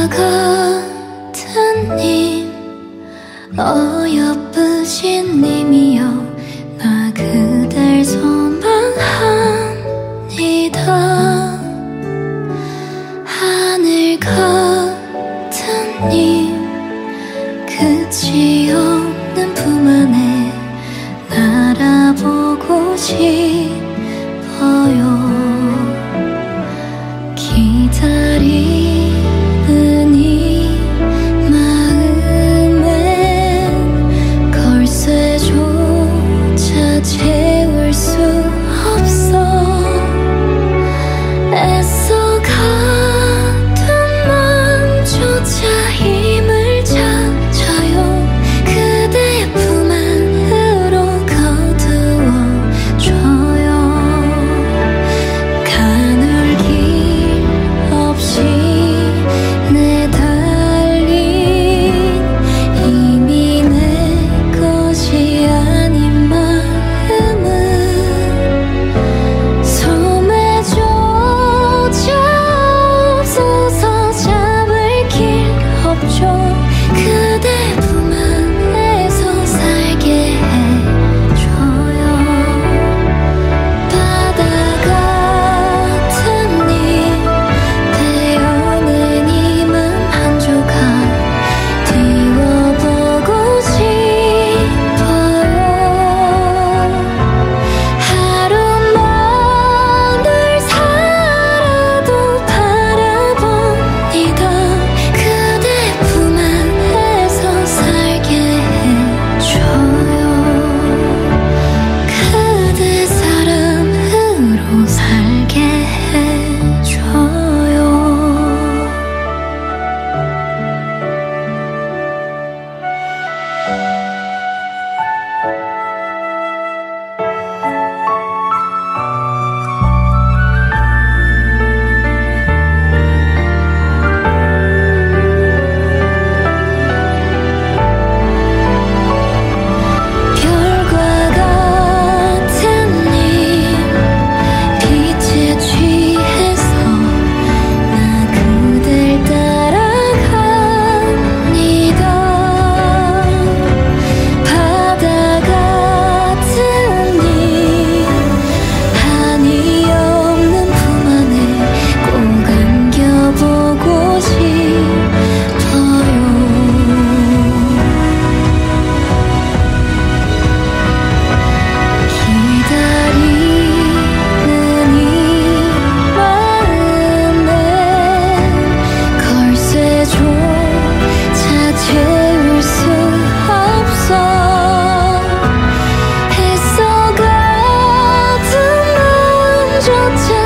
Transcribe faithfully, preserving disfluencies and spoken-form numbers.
같은 님, 어여쁘신 님이여, 나 그댈 소망합니다. 하늘 같은 님, 끝이 없는 품 안에 날아보고 싶어요. 기다리는 이 마음엔 걸쇠조차 채울 수 없어. 애써 가둔 맘조차 힘을 찾아요. 그대의 품 안으로 거두어줘요. 가눌 길 없이 내달린 이미 내 것이 아닌 마음은 소매조차 없어서 잡을 길 없죠. 그대 품 안에서 살게 해줘요. 바다 같은 님, 태어낸 이 맘 한 조각 띄워보고 싶어요. 하루만 널 살아도 바라봅니다. 그대 품 안에서 살게 해줘요. 그대 사람으로 살게 해줘요. 별과 같은 님, 빛에 취해서 나 그댈 따라갑니다. 바다 같은 님, 한이 없는 품 안에 꼭 안겨보고 싶어요. 기다리는 이 마음엔 걸쇠조차 채울 수 없어. 애써 가둔 맘조차